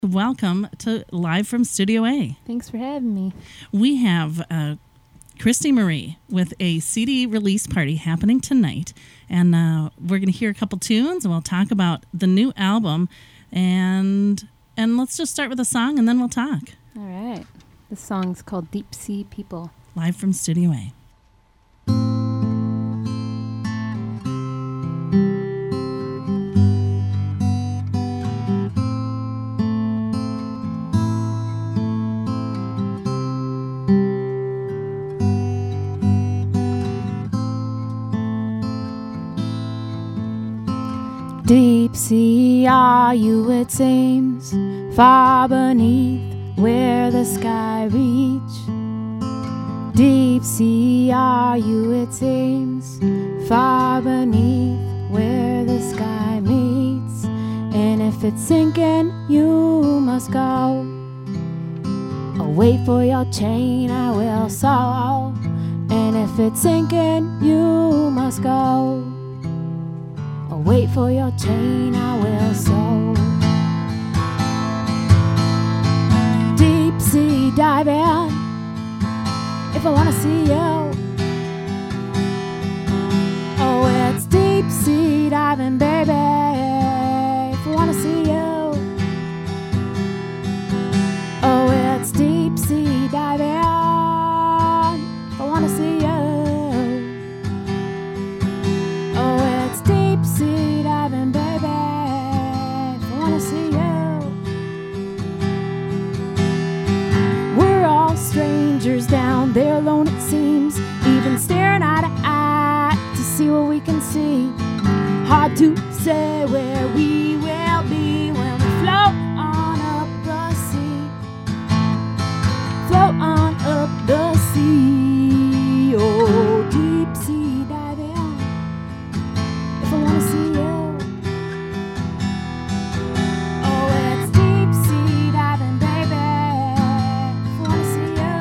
Welcome to Live from Studio A. Thanks for having me. We have Christy Marie with a CD release party happening tonight. And we're going to hear a couple tunes and we'll talk about the new album. And let's just start with a song and then we'll talk. All right. The song's called Deep Sea People. Live from Studio A. Deep sea are you, it seems, far beneath where the sky reach. Deep sea are you, it seems, far beneath where the sky meets. And if it's sinking, you must go. I'll wait for your chain, I will saw. And if it's sinking, you must go. I'll wait for your chain, I will sew. Deep sea diving, if I wanna see you. Oh, it's deep sea diving, baby, if I wanna see you. Oh, it's deep sea diving, if I wanna see you. Sea diving, baby, if I wanna see you. We're all strangers down there alone, it seems, even staring eye to eye to see what we can see. Hard to say where we will be when we float on up the sea. Float on up the sea. Oh, deep sea diving, if I wanna see you. Oh, it's deep sea diving, baby, if I wanna see you.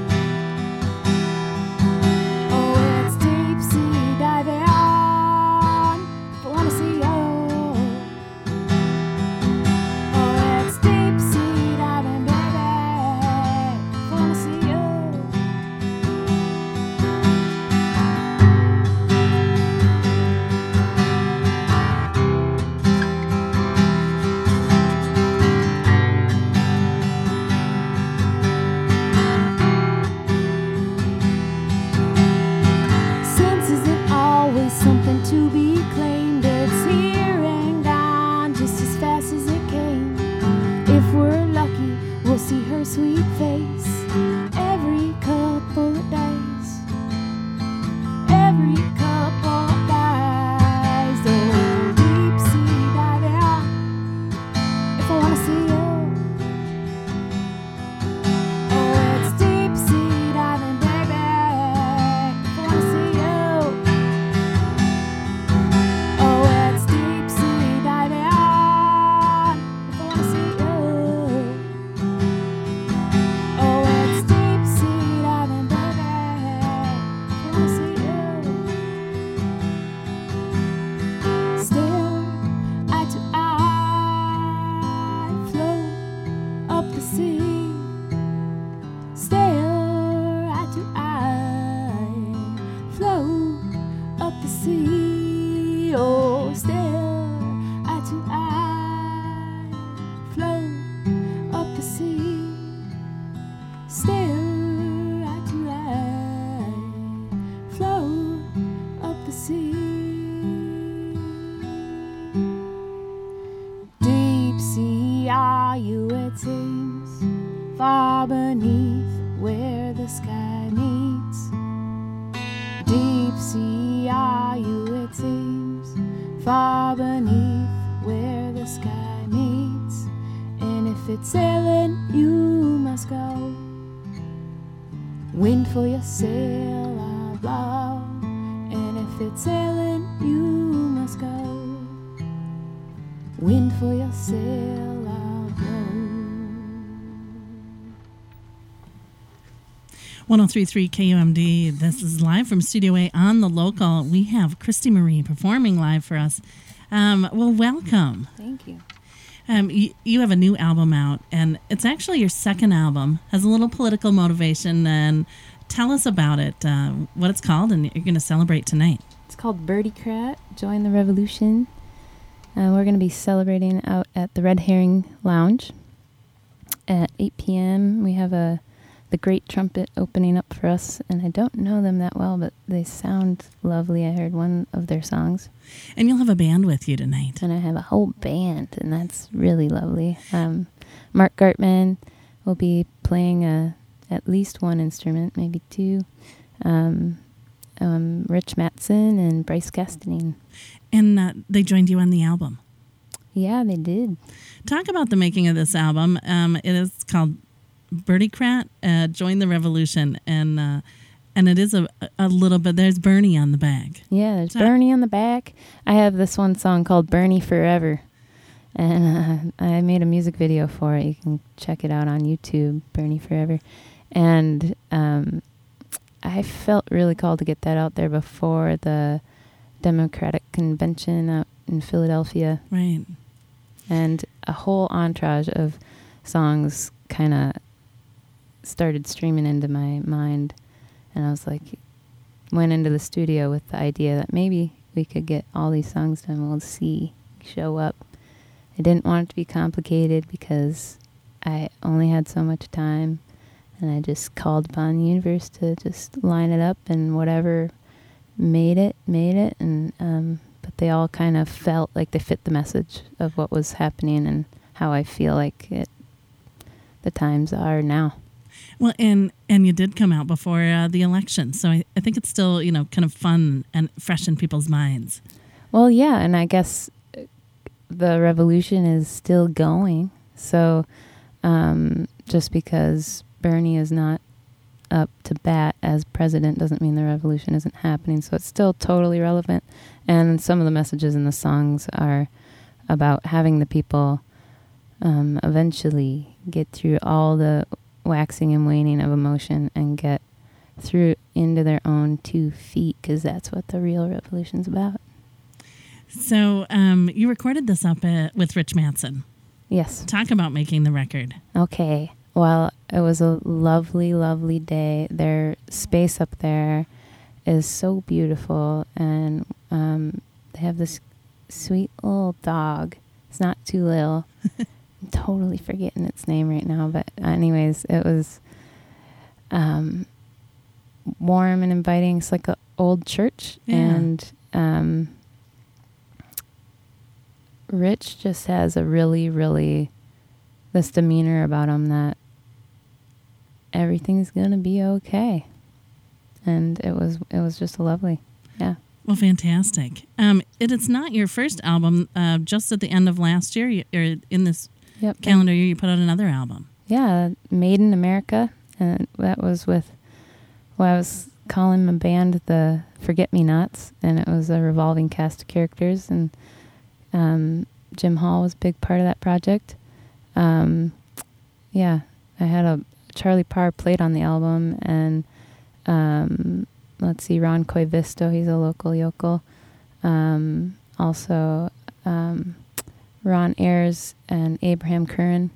Oh, it's deep sea diving, if I wanna see you. Oh, it's deep sea diving, baby, if I wanna see you. Something to be claimed, it's here and gone just as fast as it came. If we're lucky, we'll see her sweet face every couple of days. Every couple of days. Oh, deep sea diving, if I wanna see you. Oh, it's deep sea diving, baby, if I wanna see you. Far beneath where the sky meets. Deep sea are you, it seems, far beneath where the sky meets. And if it's sailing, you must go. Wind for your sail, I'll blow. And if it's sailing, you must go. Wind for your sail, I'll blow. 103.3 KUMD. This is live from Studio A on the local. We have Christy Marie performing live for us. Well, welcome. Thank you. You have a new album out, and it's actually your second album. Has a little political motivation, and tell us about it, what it's called, and you're going to celebrate tonight. It's called Birdie-Crat, Join the Revolution. We're going to be celebrating out at the Red Herring Lounge at 8 p.m. We have the Great Trumpet opening up for us, and I don't know them that well, but they sound lovely. I heard one of their songs. And you'll have a band with you tonight. And I have a whole band, and that's really lovely. Mark Gartman will be playing at least one instrument, maybe two. Rich Mattson and Bryce Castanine. And they joined you on the album. Yeah, they did. Talk about the making of this album. It is called Birdie-Crat, Join the Revolution, and it is a little bit. There's Bernie on the back. Yeah, there's Bernie on the back. I have this one song called Bernie Forever, and I made a music video for it. You can check it out on YouTube, Bernie Forever. And I felt really called to get that out there before the Democratic Convention out in Philadelphia. Right. And a whole entourage of songs kind of started streaming into my mind, and I was like, went into the studio with the idea that maybe we could get all these songs done. We'll see, show up. I didn't want it to be complicated because I only had so much time, and I just called upon the universe to just line it up, and whatever made it, and but they all kind of felt like they fit the message of what was happening and how I feel like the times are now. Well, and you did come out before the election, so I think it's still, kind of fun and fresh in people's minds. Well, yeah, and I guess the revolution is still going. So just because Bernie is not up to bat as president doesn't mean the revolution isn't happening. So it's still totally relevant. And some of the messages in the songs are about having the people eventually get through all the waxing and waning of emotion and get through into their own 2 feet, because that's what the real revolution's about. So you recorded this up with Rich Mattson. Yes. Talk about making the record. Okay. Well, it was a lovely, lovely day. Their space up there is so beautiful, and they have this sweet little dog. It's not too little. I'm totally forgetting its name right now, but anyways, it was warm and inviting. It's like an old church, and Rich just has a really, really this demeanor about him that everything's gonna be okay, and it was just lovely. Yeah. Well, fantastic. It's not your first album. Just at the end of last year, or in this calendar year, you put out another album. Yeah, Made in America, and that was with, I was calling my band the Forget-Me-Nots, and it was a revolving cast of characters, and Jim Hall was a big part of that project. I had Charlie Parr played on the album, and let's see, Ron Coivisto, he's a local yokel. Also, Ron Ayers and Abraham Curran.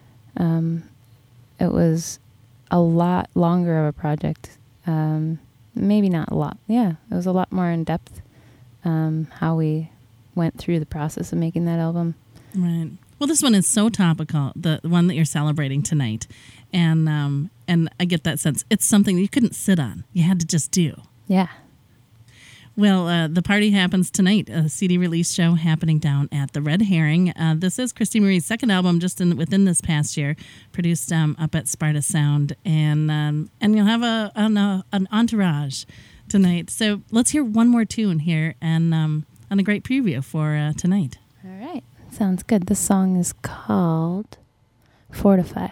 It was a lot longer of a project. Maybe not a lot. Yeah, it was a lot more in depth, how we went through the process of making that album. Right. Well, this one is so topical, the one that you're celebrating tonight. And I get that sense. It's something you couldn't sit on. You had to just do. Yeah. Well, the party happens tonight, a CD release show happening down at the Red Herring. This is Christy Marie's second album just within this past year, produced up at Sparta Sound. And you'll have an entourage tonight. So let's hear one more tune here and a great preview for tonight. All right. Sounds good. This song is called Fortify.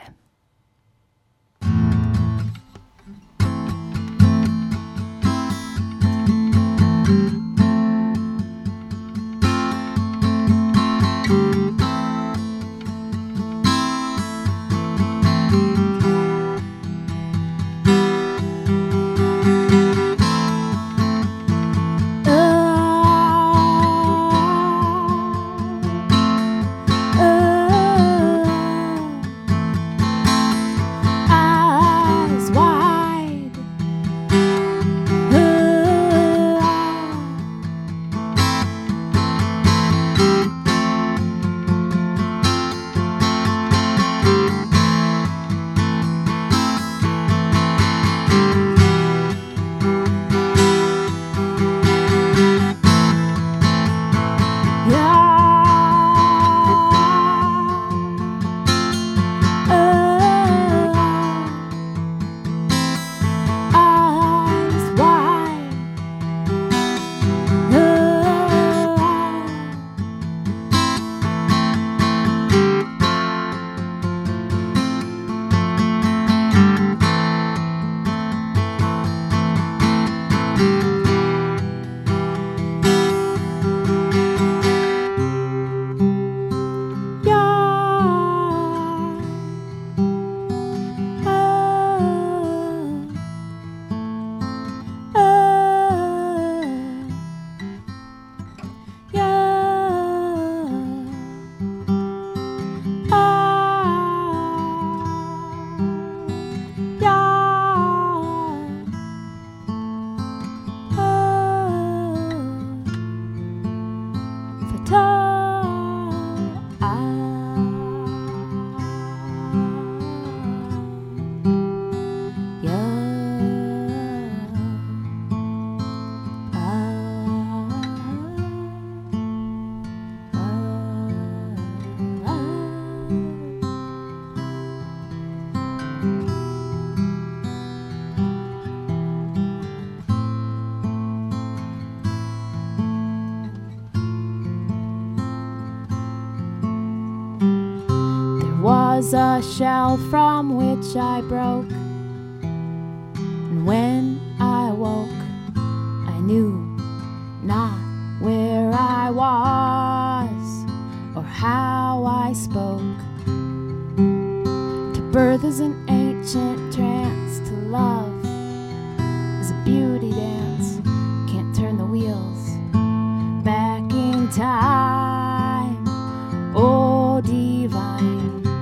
was a shell from which I broke. And when I woke, I knew not where I was or how I spoke. To birth is an ancient trance, to love is a beauty dance. Can't turn the wheels back in time, oh divine.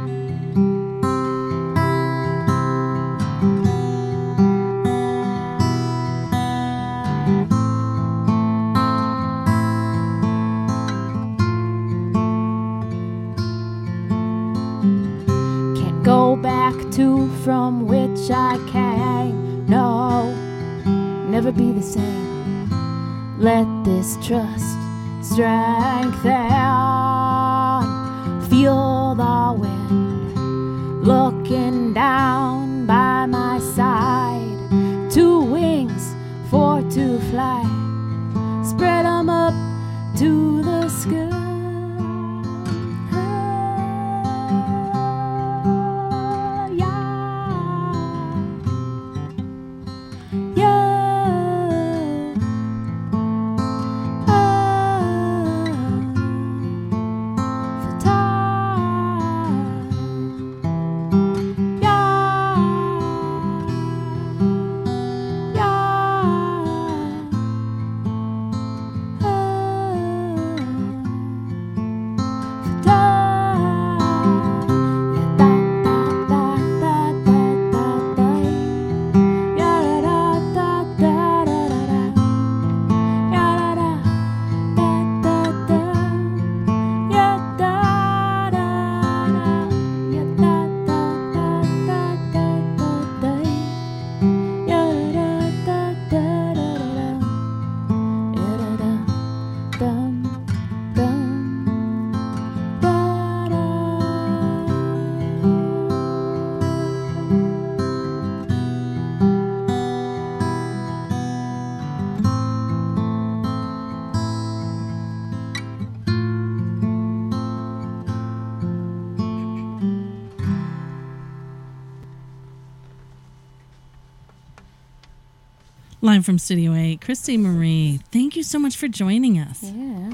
Go back to from which I came. No, never be the same. Let this trust strengthen. Feel the wind looking down by my side. 2 wings for to fly. Spread 'em up to the sky. Live from Studio A, Christy Marie, thank you so much for joining us. Yeah.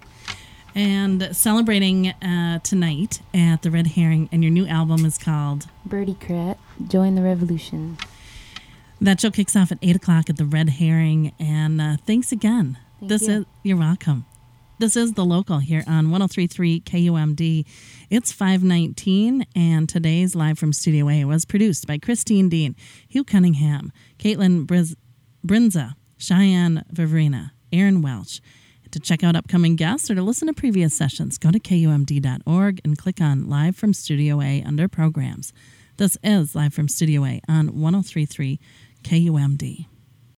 And celebrating tonight at the Red Herring, and your new album is called Birdie Crat, Join the Revolution. That show kicks off at 8 o'clock at the Red Herring, and thanks again. Thank you. You're welcome. This is The Local here on 103.3 KUMD. It's 5:19, and today's Live from Studio A was produced by Christine Dean, Hugh Cunningham, Caitlin Brinza, Cheyenne Viverina, Aaron Welch. To check out upcoming guests or to listen to previous sessions, go to KUMD.org and click on Live from Studio A under Programs. This is Live from Studio A on 103.3 KUMD.